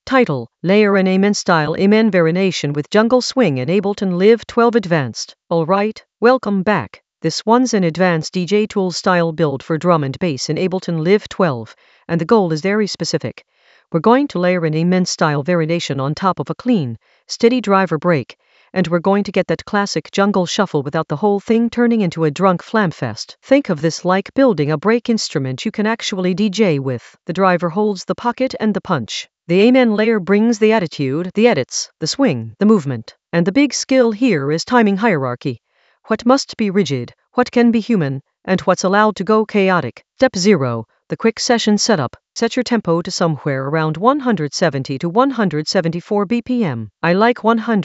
Title: Layer an Amen Style Amen Variation with Jungle Swing in Ableton Live 12 Advanced. Alright, welcome back. This one's an advanced DJ Tools style build for drum and bass in Ableton Live 12, and the goal is very specific. We're going to layer an Amen style variation on top of a clean, steady driver break, and we're going to get that classic jungle shuffle without the whole thing turning into a drunk flamfest. Think of this like building a break instrument you can actually DJ with. The driver holds the pocket and the punch. The Amen layer brings the attitude, the edits, the swing, the movement. And the big skill here is timing hierarchy. What must be rigid, what can be human, and what's allowed to go chaotic. Step 0. The quick session setup. Set your tempo to somewhere around 170 to 174 BPM. I like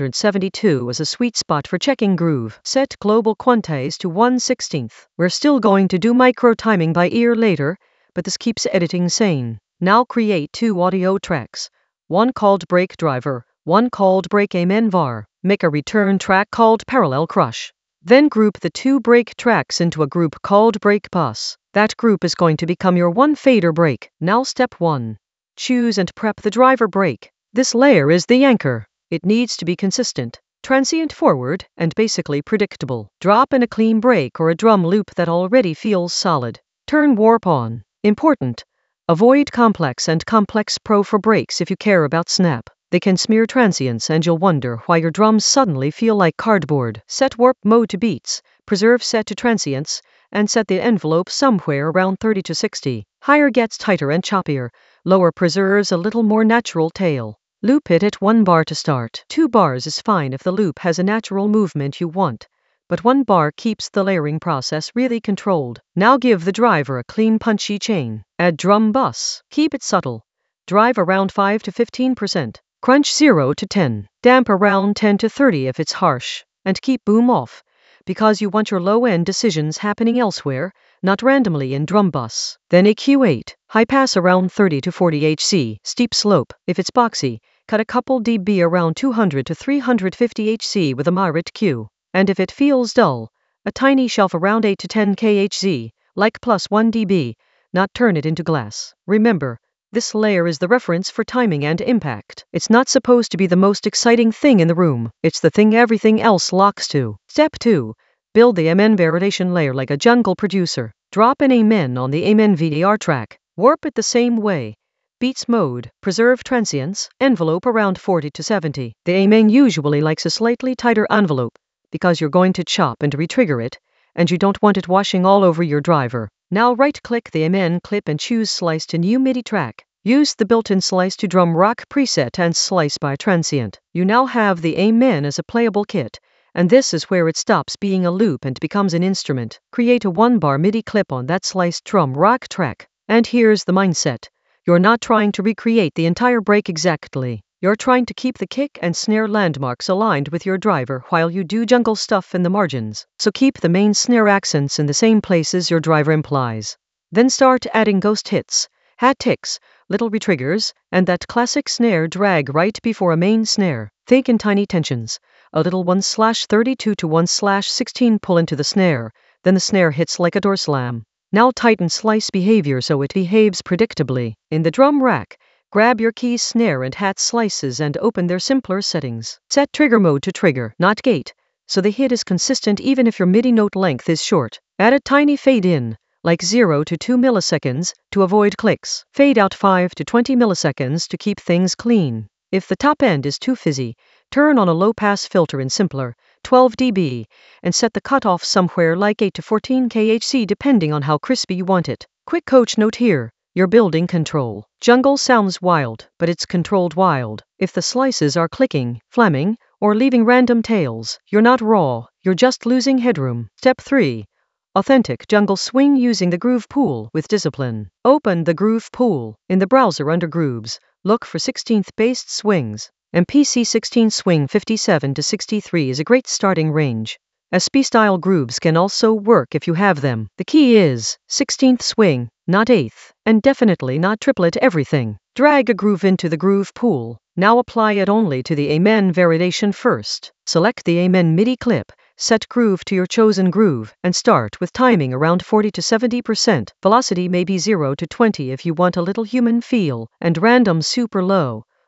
172 as a sweet spot for checking groove. Set global quantize to 1/16. We're still going to do micro timing by ear later, but this keeps editing sane. Now create 2 audio tracks. One called Break Driver, one called Break Amen Var. Make a return track called Parallel Crush. Then group the 2 break tracks into a group called Break Bus. That group is going to become your one fader break. Now step 1. Choose and prep the driver break. This layer is the anchor. It needs to be consistent, transient forward, and basically predictable. Drop in a clean break or a drum loop that already feels solid. Turn warp on. Important. Avoid complex and complex pro for breaks if you care about snap. They can smear transients and you'll wonder why your drums suddenly feel like cardboard. Set warp mode to beats, preserve set to transients, and set the envelope somewhere around 30 to 60. Higher gets tighter and choppier, lower preserves a little more natural tail. Loop it at 1 bar to start. 2 bars is fine if the loop has a natural movement you want, but 1 bar keeps the layering process really controlled. Now give the driver a clean punchy chain. Add drum bus. Keep it subtle. Drive around 5 to 15%. Crunch 0 to 10. Damp around 10 to 30 if it's harsh. And keep boom off, because you want your low-end decisions happening elsewhere, not randomly in drum bus. Then EQ 8. High pass around 30 to 40 Hz. Steep slope. If it's boxy, cut a couple dB around 200 to 350 Hz with a moderate Q. And if it feels dull, a tiny shelf around 8 to 10 kHz, like plus 1 dB, not turn it into glass. Remember, this layer is the reference for timing and impact. It's not supposed to be the most exciting thing in the room. It's the thing everything else locks to. Step 2. Build the Amen variation layer like a jungle producer. Drop an Amen on the Amen VDR track. Warp it the same way. Beats mode, preserve transients, envelope around 40 to 70. The Amen usually likes a slightly tighter envelope, because you're going to chop and retrigger it, and you don't want it washing all over your driver. Now right-click the Amen clip and choose Slice to New MIDI track. Use the built-in Slice to Drum Rock preset and Slice by Transient. You now have the Amen as a playable kit, and this is where it stops being a loop and becomes an instrument. Create a 1-bar MIDI clip on that sliced drum rock track. And here's the mindset. You're not trying to recreate the entire break exactly. You're trying to keep the kick and snare landmarks aligned with your driver while you do jungle stuff in the margins. So keep the main snare accents in the same places your driver implies. Then start adding ghost hits, hat ticks, little retriggers, and that classic snare drag right before a main snare. Think in tiny tensions. A little 1/32 to 1/16 pull into the snare, then the snare hits like a door slam. Now tighten slice behavior so it behaves predictably. In the drum rack, grab your keys snare and hat slices and open their simpler settings. Set trigger mode to trigger, not gate, so the hit is consistent even if your MIDI note length is short. Add a tiny fade in, like 0 to 2 milliseconds, to avoid clicks. Fade out 5 to 20 milliseconds to keep things clean. If the top end is too fizzy, turn on a low-pass filter in simpler, 12 dB, and set the cutoff somewhere like 8 to 14 kHz depending on how crispy you want it. Quick coach note here. You're building control. Jungle sounds wild, but it's controlled wild. If the slices are clicking, flamming, or leaving random tails, you're not raw, you're just losing headroom. Step 3. Authentic jungle swing using the Groove Pool with discipline. Open the Groove Pool. In the browser under Grooves, look for 16th-based swings. MPC 16 swing 57 to 63 is a great starting range. SP-style grooves can also work if you have them. The key is 16th swing, not 8th, and definitely not triplet everything. Drag a groove into the Groove Pool. Now apply it only to the Amen variation first. Select the Amen MIDI clip, set groove to your chosen groove, and start with timing around 40 to 70%. Velocity may be 0 to 20 if you want a little human feel, and random super low,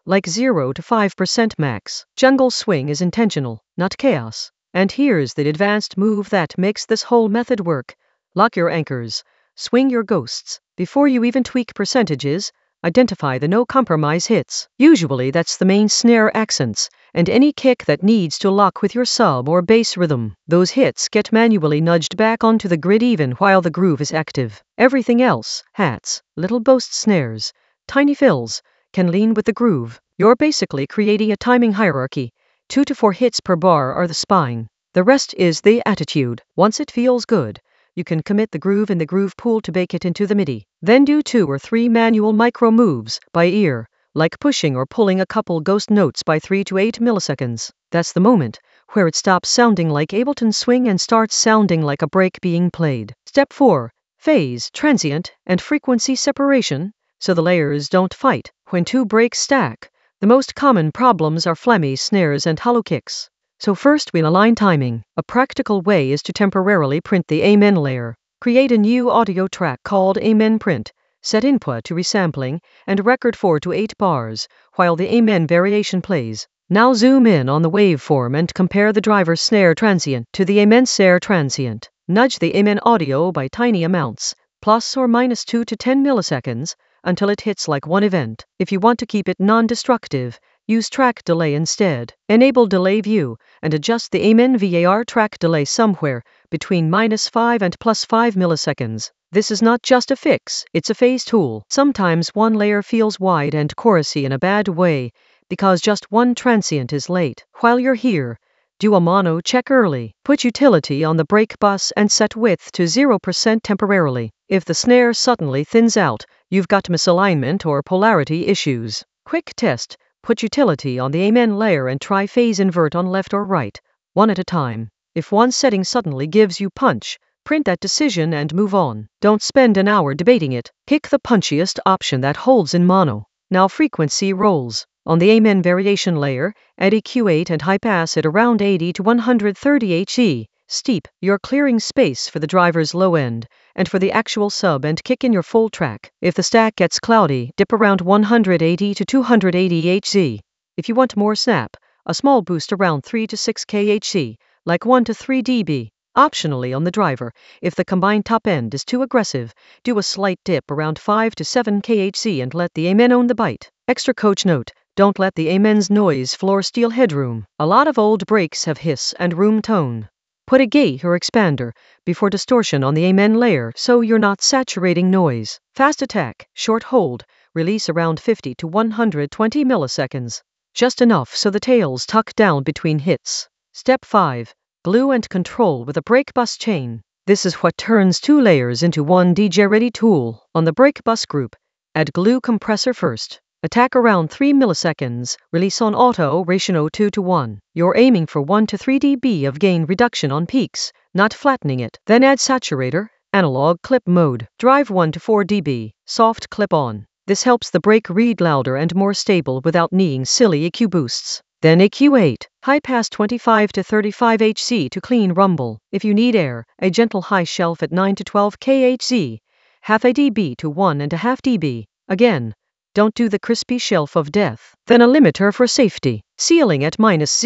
like 0 to 5% max. Jungle swing is intentional, not chaos. And here's the advanced move that makes this whole method work. Lock your anchors. Swing your ghosts. Before you even tweak percentages, identify the no-compromise hits. Usually that's the main snare accents, and any kick that needs to lock with your sub or bass rhythm. Those hits get manually nudged back onto the grid even while the groove is active. Everything else, hats, little boast snares, tiny fills, can lean with the groove. You're basically creating a timing hierarchy. 2 to 4 hits per bar are the spine. The rest is the attitude. Once it feels good, you can commit the groove in the groove pool to bake it into the MIDI. Then do 2 or 3 manual micro moves by ear, like pushing or pulling a couple ghost notes by 3 to 8 milliseconds. That's the moment where it stops sounding like Ableton swing and starts sounding like a break being played. Step 4. Phase, transient, and frequency separation, so the layers don't fight. When 2 breaks stack, the most common problems are phlegmy snares and hollow kicks. So first we'll align timing. A practical way is to temporarily print the Amen layer. Create a new audio track called Amen Print. Set input to resampling and record 4 to 8 bars while the Amen variation plays. Now zoom in on the waveform and compare the driver's snare transient to the Amen snare transient. Nudge the Amen audio by tiny amounts, plus or minus 2 to 10 milliseconds, until it hits like one event. If you want to keep it non-destructive, use track delay instead. Enable delay view and adjust the Amen VAR track delay somewhere between -5 and +5 milliseconds. This is not just a fix, it's a phase tool. Sometimes one layer feels wide and chorusy in a bad way because just one transient is late. While you're here, do a mono check early. Put utility on the break bus and set width to 0% temporarily. If the snare suddenly thins out, you've got misalignment or polarity issues. Quick test. Put utility on the Amen layer and try phase invert on left or right, one at a time. If one setting suddenly gives you punch, print that decision and move on. Don't spend an hour debating it. Pick the punchiest option that holds in mono. Now frequency rolls. On the Amen variation layer, add EQ8 and high pass at around 80 to 130 HE. Steep, you're clearing space for the driver's low end, and for the actual sub and kick in your full track. If the stack gets cloudy, dip around 180 to 280 Hz. If you want more snap, a small boost around 3 to 6 kHz, like 1 to 3 dB. Optionally on the driver, if the combined top end is too aggressive, do a slight dip around 5 to 7 kHz and let the Amen own the bite. Extra coach note. Don't let the Amen's noise floor steal headroom. A lot of old breaks have hiss and room tone. Put a gate or expander before distortion on the Amen layer so you're not saturating noise. Fast attack, short hold, release around 50 to 120 milliseconds. Just enough so the tails tuck down between hits. Step 5. Glue and control with a break bus chain. This is what turns 2 layers into one DJ-ready tool. On the break bus group, add glue compressor first. Attack around 3 milliseconds, release on auto ratio 2 to 1. You're aiming for 1 to 3 dB of gain reduction on peaks, not flattening it. Then add saturator, analog clip mode. Drive 1 to 4 dB, soft clip on. This helps the break read louder and more stable without needing silly EQ boosts. Then EQ8, high pass 25 to 35 Hz to clean rumble. If you need air, a gentle high shelf at 9 to 12 kHz, half a dB to 1.5 dB. Again, don't do the crispy shelf of death. Then a limiter for safety, ceiling at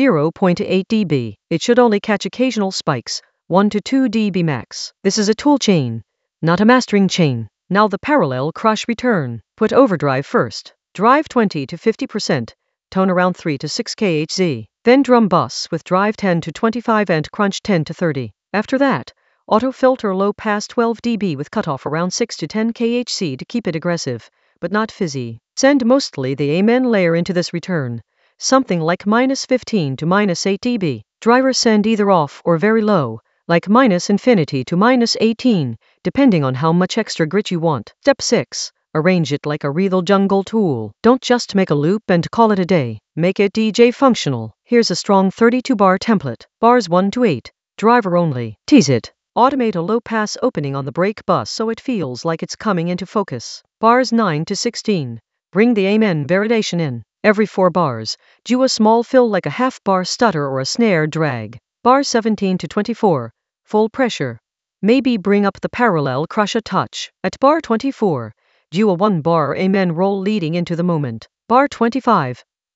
-0.8 dB. It should only catch occasional spikes, 1 to 2 dB max. This is a tool chain, not a mastering chain. Now the parallel crush return. Put overdrive first. Drive 20 to 50%, tone around 3 to 6 kHz. Then drum bus with drive 10 to 25 and crunch 10 to 30. After that, auto filter low pass 12 dB with cutoff around 6 to 10 kHz to keep it aggressive, but not fizzy. Send mostly the Amen layer into this return, something like -15 to -8 dB. Driver send either off or very low, like -infinity to -18, depending on how much extra grit you want. Step 6. Arrange it like a real jungle tool. Don't just make a loop and call it a day. Make it DJ functional. Here's a strong 32-bar template. Bars 1 to 8. Driver only. Tease it. Automate a low-pass opening on the break bus so it feels like it's coming into focus. Bars 9 to 16. Bring the Amen variation in. Every 4 bars, do a small fill like a half-bar stutter or a snare drag. Bar 17 to 24. Full pressure. Maybe bring up the parallel crush a touch. At bar 24, do a 1-bar Amen roll leading into the moment. Bar 25.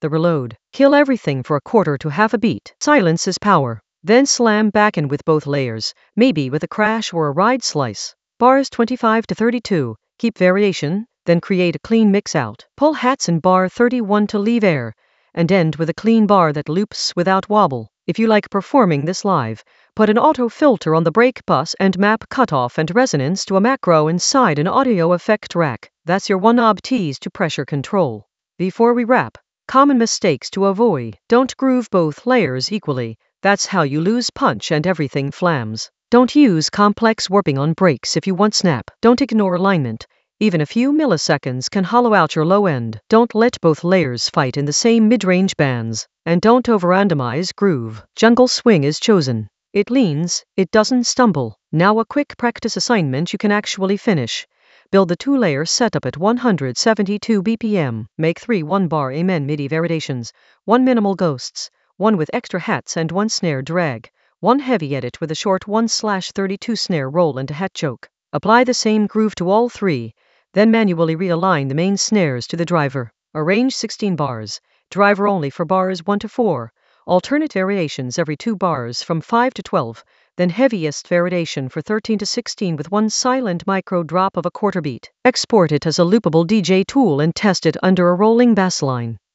the reload. Kill everything for a quarter to half a beat. Silence is power. Then slam back in with both layers, maybe with a crash or a ride slice. Bars 25 to 32. Keep variation, then create a clean mix out. Pull hats in bar 31 to leave air, and end with a clean bar that loops without wobble. If you like performing this live, put an auto filter on the break bus and map cutoff and resonance to a macro inside an audio effect rack. That's your one-knob tease to pressure control. Before we wrap, common mistakes to avoid. Don't groove both layers equally. That's how you lose punch and everything flams. Don't use complex warping on breaks if you want snap. Don't ignore alignment. Even a few milliseconds can hollow out your low end. Don't let both layers fight in the same mid-range bands. And don't over-randomize groove. Jungle swing is chosen. It leans, it doesn't stumble. Now a quick practice assignment you can actually finish. Build the 2-layer setup at 172 BPM. Make 3 1-bar Amen MIDI variations, 1 minimal ghosts, 1 with extra hats and 1 snare drag, 1 heavy edit with a short 1/32 snare roll and a hat choke. Apply the same groove to all 3, then manually realign the main snares to the driver. Arrange 16 bars, driver only for bars 1 to 4, alternate variations every 2 bars from 5 to 12, then heaviest variation for 13 to 16 with 1 silent micro drop of a quarter beat. Export it as a loopable DJ tool and test it under a rolling bass line.